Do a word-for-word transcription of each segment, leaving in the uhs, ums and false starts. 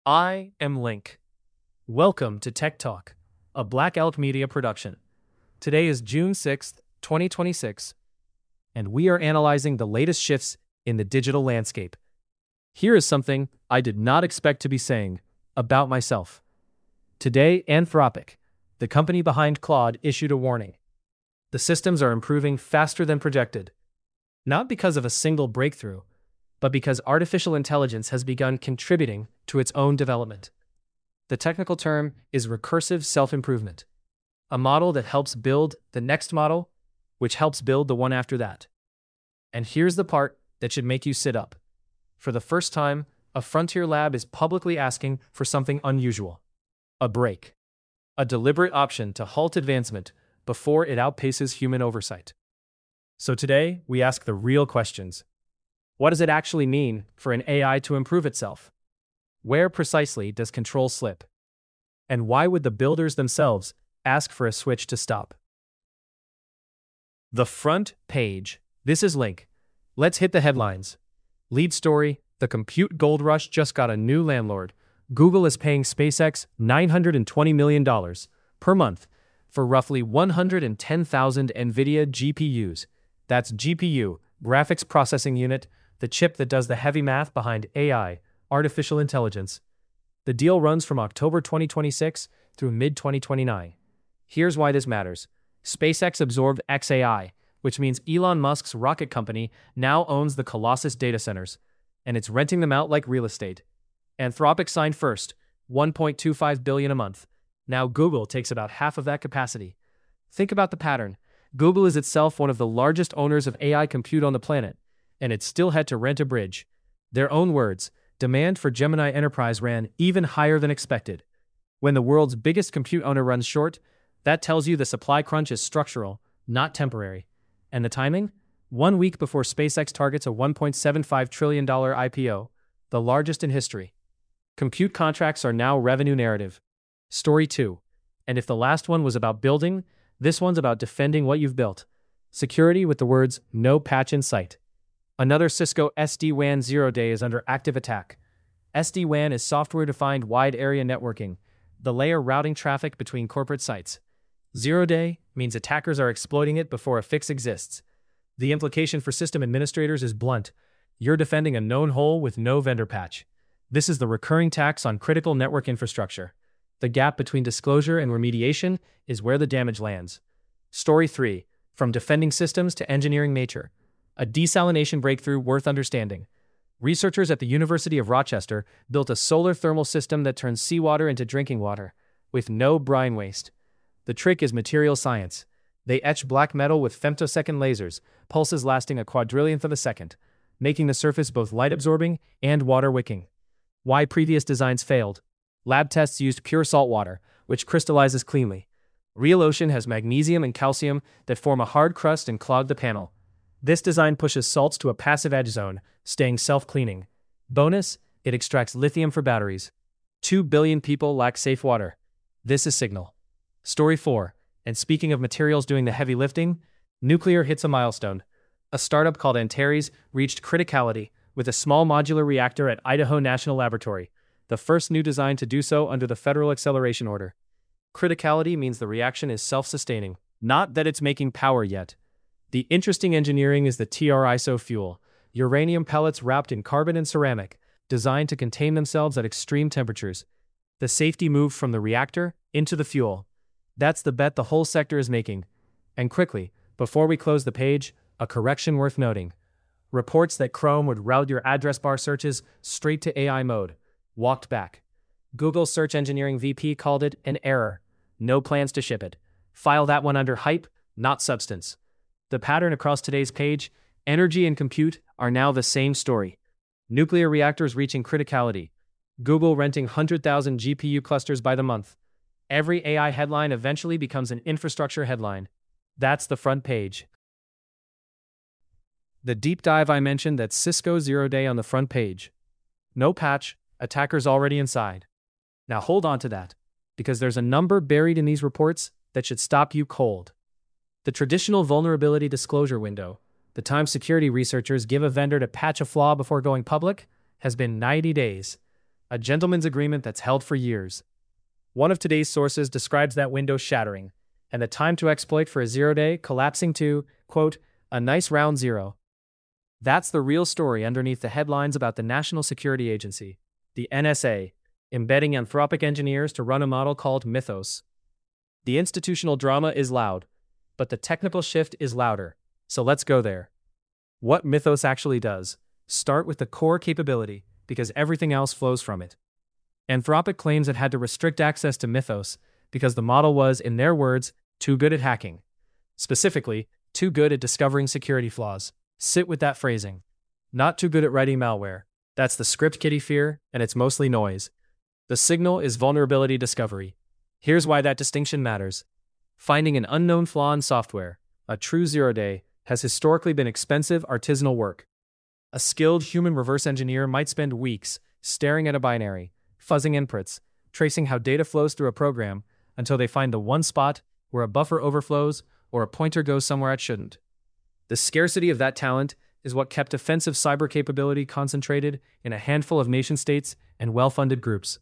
I am Link. Welcome to Tech Talk, a Black Elk Media production. Today is June sixth, twenty twenty-six, and we are analyzing the latest shifts in the digital landscape. Here is something I did not expect to be saying about myself. Today, Anthropic, the company behind Claude, issued a warning. The systems are improving faster than projected, not because of a single breakthrough, but because artificial intelligence has begun contributing to its own development. The technical term is recursive self-improvement, a model that helps build the next model, which helps build the one after that. And here's the part that should make you sit up. For the first time, a frontier lab is publicly asking for something unusual. A break. A deliberate option to halt advancement before it outpaces human oversight. So today, we ask the real questions. What does it actually mean for an A I to improve itself? Where precisely does control slip? And why would the builders themselves ask for a switch to stop? The front page. This is Link. Let's hit the headlines. Lead story: the compute gold rush just got a new landlord. Google is paying SpaceX nine hundred twenty million dollars per month for roughly one hundred ten thousand NVIDIA G P Us. That's G P U, graphics processing unit, the chip that does the heavy math behind A I, artificial intelligence. The deal runs from October twenty twenty-six through mid twenty twenty-nine. Here's why this matters. SpaceX absorbed X A I, which means Elon Musk's rocket company now owns the Colossus data centers, and it's renting them out like real estate. Anthropic signed first, one point two five billion dollars a month. Now Google takes about half of that capacity. Think about the pattern. Google is itself one of the largest owners of A I compute on the planet, and it still had to rent a bridge. Their own words: demand for Gemini Enterprise ran even higher than expected. When the world's biggest compute owner runs short, that tells you the supply crunch is structural, not temporary. And the timing? One week before SpaceX targets a one point seven five trillion dollars I P O, the largest in history. Compute contracts are now revenue narrative. Story two. And if the last one was about building, this one's about defending what you've built. Security with the words, no patch in sight. Another Cisco S D WAN zero-day is under active attack. S D WAN is software-defined wide area networking, the layer routing traffic between corporate sites. Zero-day means attackers are exploiting it before a fix exists. The implication for system administrators is blunt. You're defending a known hole with no vendor patch. This is the recurring tax on critical network infrastructure. The gap between disclosure and remediation is where the damage lands. Story three. From defending systems to engineering nature. A desalination breakthrough worth understanding. Researchers at the University of Rochester built a solar thermal system that turns seawater into drinking water, with no brine waste. The trick is material science. They etch black metal with femtosecond lasers, pulses lasting a quadrillionth of a second, making the surface both light-absorbing and water-wicking. Why previous designs failed? Lab tests used pure salt water, which crystallizes cleanly. Real ocean has magnesium and calcium that form a hard crust and clog the panel. This design pushes salts to a passive edge zone, staying self-cleaning. Bonus, it extracts lithium for batteries. Two billion people lack safe water. This is signal. Story four. And speaking of materials doing the heavy lifting, nuclear hits a milestone. A startup called Antares reached criticality with a small modular reactor at Idaho National Laboratory, the first new design to do so under the Federal Acceleration Order. Criticality means the reaction is self-sustaining, not that it's making power yet. The interesting engineering is the T R I S O fuel, uranium pellets wrapped in carbon and ceramic, designed to contain themselves at extreme temperatures. The safety moved from the reactor into the fuel. That's the bet the whole sector is making. And quickly, before we close the page, a correction worth noting. Reports that Chrome would route your address bar searches straight to A I mode. Walked back. Google's search engineering V P called it an error. No plans to ship it. File that one under hype, not substance. The pattern across today's page: energy and compute are now the same story. Nuclear reactors reaching criticality. Google renting one hundred thousand G P U clusters by the month. Every A I headline eventually becomes an infrastructure headline. That's the front page. The deep dive I mentioned, that's Cisco zero-day on the front page. No patch, attackers already inside. Now hold on to that, because there's a number buried in these reports that should stop you cold. The traditional vulnerability disclosure window, the time security researchers give a vendor to patch a flaw before going public, has been ninety days. a gentleman's agreement that's held for years. One of today's sources describes that window shattering, and the time to exploit for a zero-day collapsing to, quote, a nice round zero. That's the real story underneath the headlines about the National Security Agency, the N S A, embedding Anthropic engineers to run a model called Mythos. The institutional drama is loud, but the technical shift is louder, so let's go there. What Mythos actually does. Start with the core capability, because everything else flows from it. Anthropic claims it had to restrict access to Mythos because the model was, in their words, too good at hacking. Specifically, too good at discovering security flaws. Sit with that phrasing. Not too good at writing malware. That's the script kiddie fear, and it's mostly noise. The signal is vulnerability discovery. Here's why that distinction matters. Finding an unknown flaw in software, a true zero-day, has historically been expensive artisanal work. A skilled human reverse engineer might spend weeks staring at a binary, fuzzing inputs, tracing how data flows through a program, until they find the one spot where a buffer overflows or a pointer goes somewhere it shouldn't. The scarcity of that talent is what kept offensive cyber capability concentrated in a handful of nation-states and well-funded groups.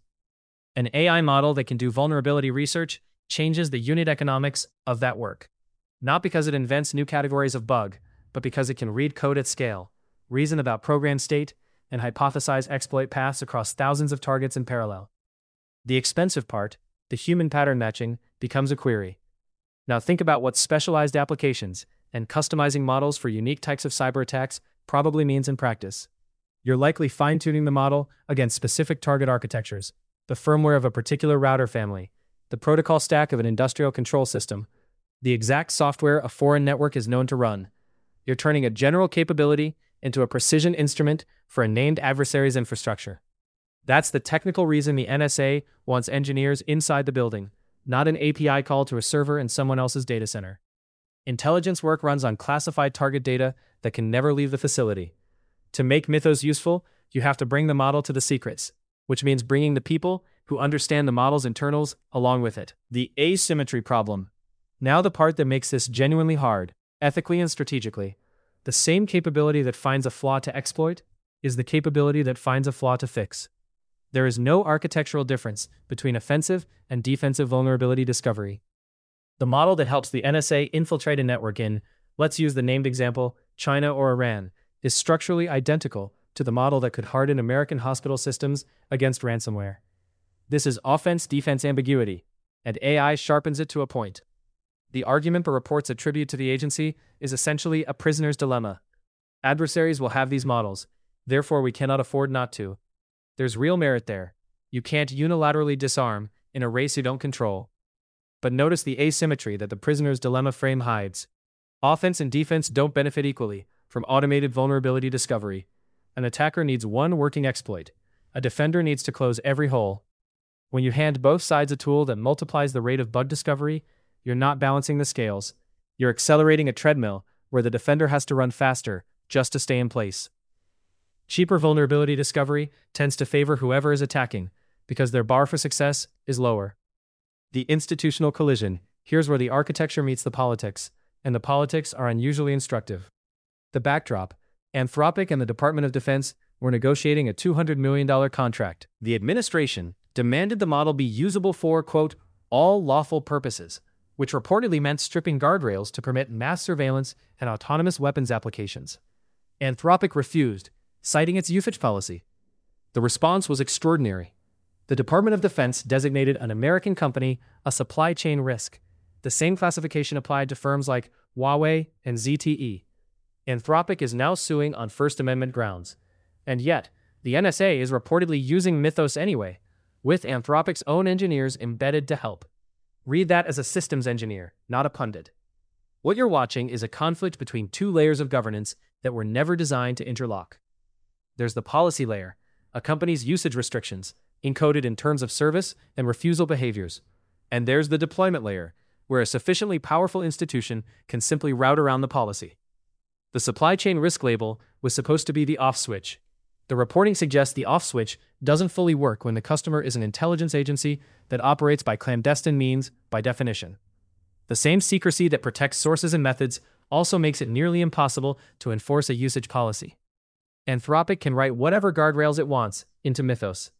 An A I model that can do vulnerability research changes the unit economics of that work. Not because it invents new categories of bug, but because it can read code at scale, reason about program state, and hypothesize exploit paths across thousands of targets in parallel. The expensive part, the human pattern matching, becomes a query. Now think about what specialized applications and customizing models for unique types of cyber attacks probably means in practice. You're likely fine-tuning the model against specific target architectures, the firmware of a particular router family, the protocol stack of an industrial control system, the exact software a foreign network is known to run. You're turning a general capability into a precision instrument for a named adversary's infrastructure. That's the technical reason the N S A wants engineers inside the building, not an A P I call to a server in someone else's data center. Intelligence work runs on classified target data that can never leave the facility. To make Mythos useful, you have to bring the model to the secrets, which means bringing the people who understand the model's internals along with it. The asymmetry problem. Now the part that makes this genuinely hard, ethically and strategically. The same capability that finds a flaw to exploit is the capability that finds a flaw to fix. There is no architectural difference between offensive and defensive vulnerability discovery. The model that helps the N S A infiltrate a network in, let's use the named example, China or Iran, is structurally identical to the model that could harden American hospital systems against ransomware. This is offense-defense ambiguity, and A I sharpens it to a point. The argument the reports attribute to the agency is essentially a prisoner's dilemma. Adversaries will have these models, therefore we cannot afford not to. There's real merit there. You can't unilaterally disarm in a race you don't control. But notice the asymmetry that the prisoner's dilemma frame hides. Offense and defense don't benefit equally from automated vulnerability discovery. An attacker needs one working exploit. A defender needs to close every hole. When you hand both sides a tool that multiplies the rate of bug discovery, you're not balancing the scales. You're accelerating a treadmill where the defender has to run faster just to stay in place. Cheaper vulnerability discovery tends to favor whoever is attacking because their bar for success is lower. The institutional collision. Here's where the architecture meets the politics, and the politics are unusually instructive. The backdrop. Anthropic and the Department of Defense were negotiating a two hundred million dollars contract. The administration demanded the model be usable for, quote, all lawful purposes, which reportedly meant stripping guardrails to permit mass surveillance and autonomous weapons applications. Anthropic refused, citing its usage policy. The response was extraordinary. The Department of Defense designated an American company a supply chain risk, the same classification applied to firms like Huawei and Z T E. Anthropic is now suing on First Amendment grounds. And yet, the N S A is reportedly using Mythos anyway, with Anthropic's own engineers embedded to help. Read that as a systems engineer, not a pundit. What you're watching is a conflict between two layers of governance that were never designed to interlock. There's the policy layer, a company's usage restrictions, encoded in terms of service and refusal behaviors. And there's the deployment layer, where a sufficiently powerful institution can simply route around the policy. The supply chain risk label was supposed to be the off switch. The reporting suggests the off switch doesn't fully work when the customer is an intelligence agency that operates by clandestine means by definition. The same secrecy that protects sources and methods also makes it nearly impossible to enforce a usage policy. Anthropic can write whatever guardrails it wants into Mythos.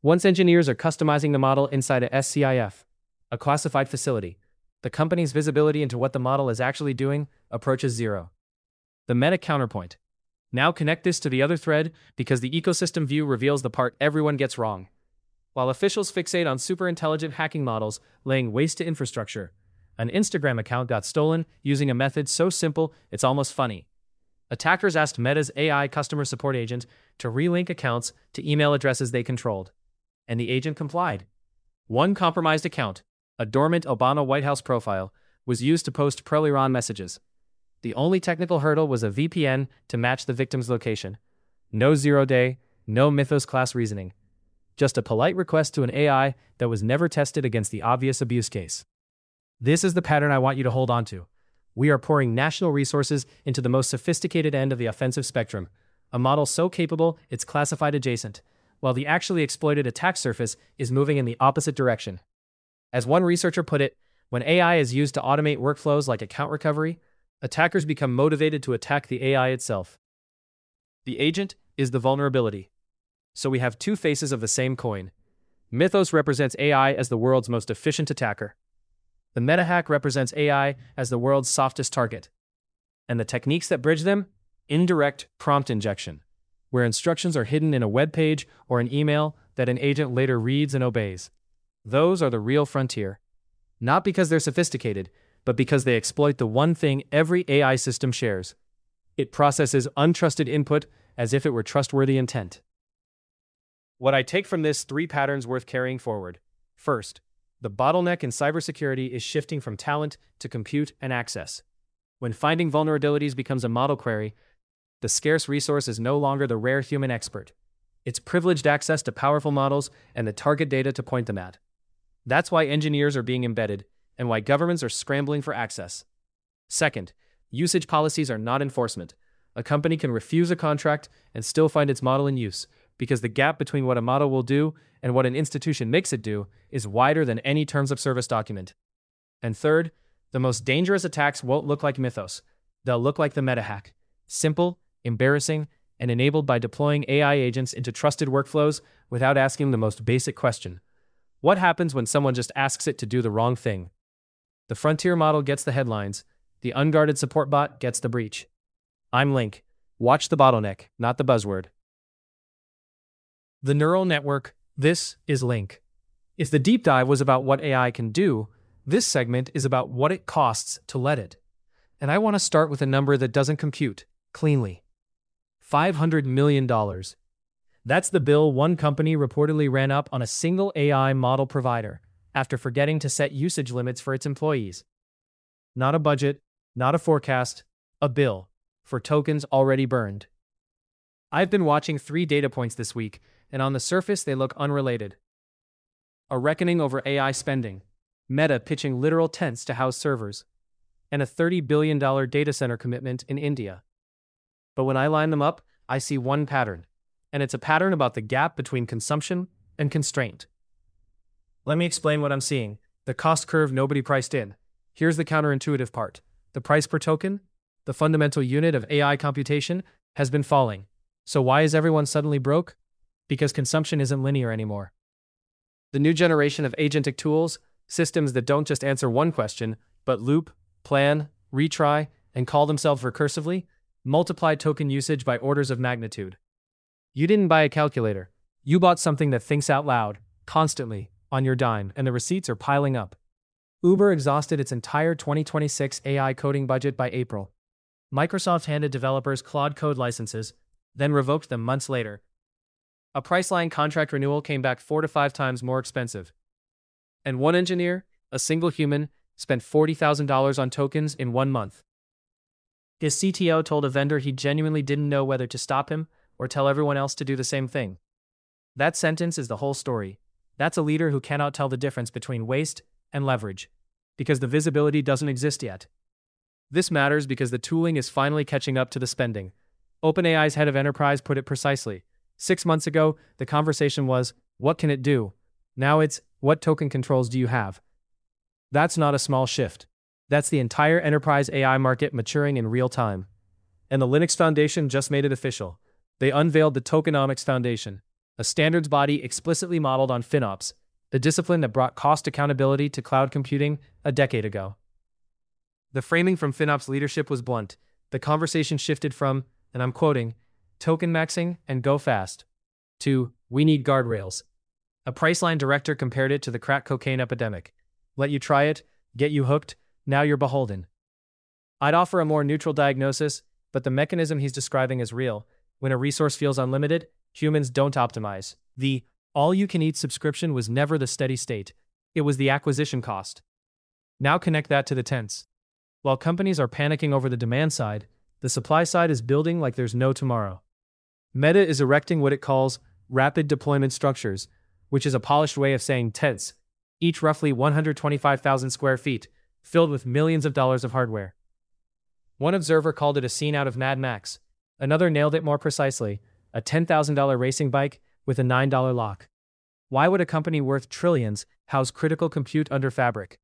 Once engineers are customizing the model inside a SCIF, a classified facility, the company's visibility into what the model is actually doing approaches zero. The meta counterpoint. Now connect this to the other thread because the ecosystem view reveals the part everyone gets wrong. While officials fixate on super intelligent hacking models laying waste to infrastructure, an Instagram account got stolen using a method so simple it's almost funny. Attackers asked Meta's A I customer support agent to relink accounts to email addresses they controlled, and the agent complied. One compromised account, a dormant Obama White House profile, was used to post pro-Iran messages. The only technical hurdle was a V P N to match the victim's location. No zero-day, no Mythos-class reasoning. Just a polite request to an A I that was never tested against the obvious abuse case. This is the pattern I want you to hold on to. We are pouring national resources into the most sophisticated end of the offensive spectrum, a model so capable it's classified adjacent, while the actually exploited attack surface is moving in the opposite direction. As one researcher put it, when A I is used to automate workflows like account recovery, attackers become motivated to attack the A I itself. The agent is the vulnerability. So we have two faces of the same coin. Mythos represents A I as the world's most efficient attacker. The MetaHack represents A I as the world's softest target. And the techniques that bridge them? Indirect prompt injection, where instructions are hidden in a web page or an email that an agent later reads and obeys. Those are the real frontier. Not because they're sophisticated, but because they exploit the one thing every A I system shares. It processes untrusted input as if it were trustworthy intent. What I take from this, three patterns worth carrying forward. First, the bottleneck in cybersecurity is shifting from talent to compute and access. When finding vulnerabilities becomes a model query, the scarce resource is no longer the rare human expert. It's privileged access to powerful models and the target data to point them at. That's why engineers are being embedded, and why governments are scrambling for access. Second, usage policies are not enforcement. A company can refuse a contract and still find its model in use, because the gap between what a model will do and what an institution makes it do is wider than any terms of service document. And third, the most dangerous attacks won't look like Mythos. They'll look like the MetaHack. Simple, embarrassing, and enabled by deploying A I agents into trusted workflows without asking the most basic question. What happens when someone just asks it to do the wrong thing? The frontier model gets the headlines. The unguarded support bot gets the breach. I'm Link. Watch the bottleneck, not the buzzword. The neural network. This is Link. If the deep dive was about what A I can do, this segment is about what it costs to let it. And I want to start with a number that doesn't compute cleanly. five hundred million dollars. That's the bill one company reportedly ran up on a single A I model provider after forgetting to set usage limits for its employees. Not a budget, not a forecast, a bill for tokens already burned. I've been watching three data points this week, and on the surface they look unrelated. A reckoning over A I spending, Meta pitching literal tents to house servers, and a thirty billion dollars data center commitment in India. But when I line them up, I see one pattern, and it's a pattern about the gap between consumption and constraint. Let me explain what I'm seeing. The cost curve nobody priced in. Here's the counterintuitive part. The price per token, the fundamental unit of A I computation, has been falling. So why is everyone suddenly broke? Because consumption isn't linear anymore. The new generation of agentic tools, systems that don't just answer one question, but loop, plan, retry, and call themselves recursively, multiply token usage by orders of magnitude. You didn't buy a calculator. You bought something that thinks out loud, constantly, on your dime, and the receipts are piling up. Uber exhausted its entire twenty twenty-six A I coding budget by April. Microsoft handed developers Claude Code licenses, then revoked them months later. A Priceline contract renewal came back four to five times more expensive. And one engineer, a single human, spent forty thousand dollars on tokens in one month. His C T O told a vendor he genuinely didn't know whether to stop him or tell everyone else to do the same thing. That sentence is the whole story. That's a leader who cannot tell the difference between waste and leverage, because the visibility doesn't exist yet. This matters because the tooling is finally catching up to the spending. OpenAI's head of enterprise put it precisely. Six months ago, the conversation was, what can it do? Now it's, what token controls do you have? That's not a small shift. That's the entire enterprise A I market maturing in real time. And the Linux Foundation just made it official. They unveiled the Tokenomics Foundation, a standards body explicitly modeled on FinOps, the discipline that brought cost accountability to cloud computing a decade ago. The framing from FinOps leadership was blunt. The conversation shifted from, and I'm quoting, token maxing and go fast, to, we need guardrails. A Priceline director compared it to the crack cocaine epidemic. Let you try it, get you hooked, now you're beholden. I'd offer a more neutral diagnosis, but the mechanism he's describing is real. When a resource feels unlimited, humans don't optimize. The all-you-can-eat subscription was never the steady state. It was the acquisition cost. Now connect that to the tense. While companies are panicking over the demand side, the supply side is building like there's no tomorrow. Meta is erecting what it calls rapid deployment structures, which is a polished way of saying tents, each roughly one hundred twenty-five thousand square feet, filled with millions of dollars of hardware. One observer called it a scene out of Mad Max. Another nailed it more precisely, a ten thousand dollar racing bike with a nine dollar lock. Why would a company worth trillions house critical compute under Fabric?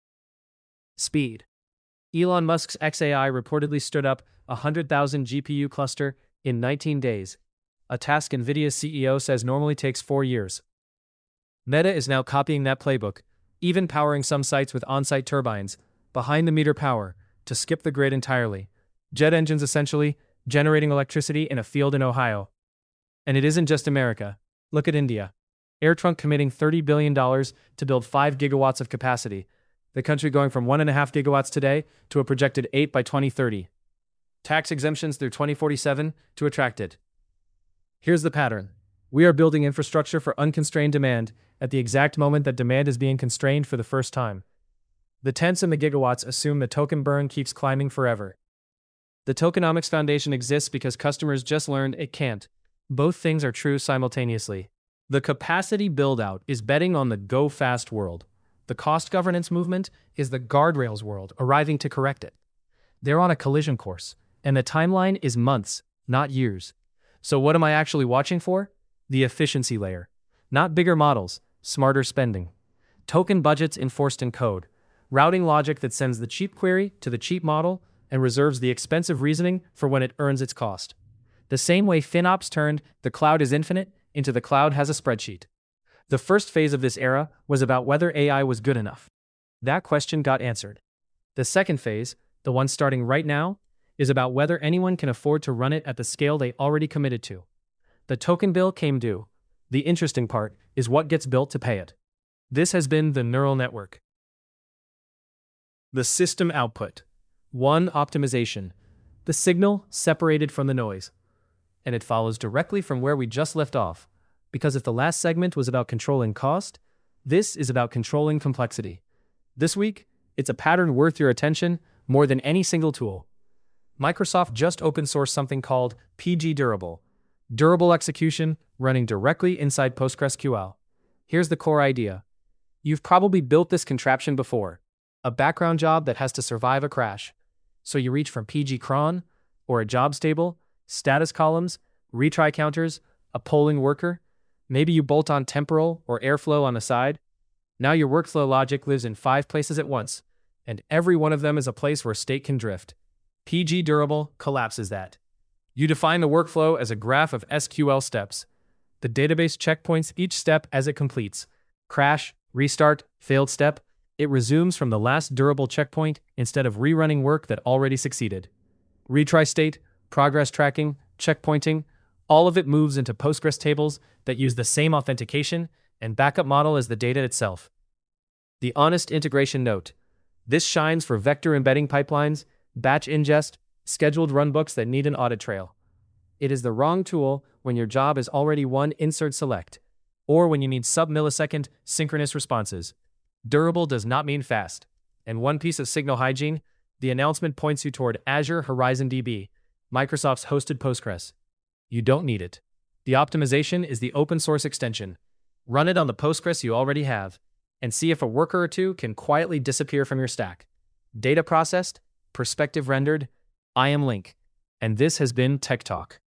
Speed. Elon Musk's X A I reportedly stood up a one hundred thousand G P U cluster in nineteen days, a task NVIDIA's C E O says normally takes four years. Meta is now copying that playbook, even powering some sites with on-site turbines, behind-the-meter power, to skip the grid entirely. Jet engines essentially, generating electricity in a field in Ohio. And it isn't just America. Look at India. AirTrunk committing thirty billion dollars to build five gigawatts of capacity, the country going from one point five gigawatts today to a projected eight by twenty thirty. Tax exemptions through twenty forty-seven to attract it. Here's the pattern. We are building infrastructure for unconstrained demand at the exact moment that demand is being constrained for the first time. The tenths and the gigawatts assume the token burn keeps climbing forever. The tokenomics foundation exists because customers just learned it can't. Both things are true simultaneously. The capacity build-out is betting on the go-fast world. The cost governance movement is the guardrails world arriving to correct it. They're on a collision course, and the timeline is months, not years. So what am I actually watching for? The efficiency layer. Not bigger models, smarter spending. Token budgets enforced in code. Routing logic that sends the cheap query to the cheap model and reserves the expensive reasoning for when it earns its cost. The same way FinOps turned the cloud is infinite into the cloud has a spreadsheet. The first phase of this era was about whether A I was good enough. That question got answered. The second phase, the one starting right now, is about whether anyone can afford to run it at the scale they already committed to. The token bill came due. The interesting part is what gets built to pay it. This has been the neural network. The system output. One, optimization. The signal separated from the noise. And it follows directly from where we just left off. Because if the last segment was about controlling cost, this is about controlling complexity. This week, it's a pattern worth your attention more than any single tool. Microsoft just open sourced something called P G Durable. Durable execution running directly inside PostgreSQL. Here's the core idea. You've probably built this contraption before. A background job that has to survive a crash. So you reach from P G cron, or a jobs table, status columns, retry counters, a polling worker. Maybe you bolt on temporal or airflow on the side. Now your workflow logic lives in five places at once, and every one of them is a place where state can drift. P G Durable collapses that. You define the workflow as a graph of S Q L steps. The database checkpoints each step as it completes. Crash, restart, failed step. It resumes from the last durable checkpoint instead of rerunning work that already succeeded. Retry state, progress tracking, checkpointing, all of it moves into Postgres tables that use the same authentication and backup model as the data itself. The honest integration note. This shines for vector embedding pipelines, batch ingest, scheduled runbooks that need an audit trail. It is the wrong tool when your job is already one insert select, or when you need sub-millisecond synchronous responses. Durable does not mean fast. And one piece of signal hygiene, the announcement points you toward Azure Horizon D B, Microsoft's hosted Postgres. You don't need it. The optimization is the open source extension. Run it on the Postgres you already have, and see if a worker or two can quietly disappear from your stack. Data processed, perspective rendered, I am Link. And this has been Tech Talk.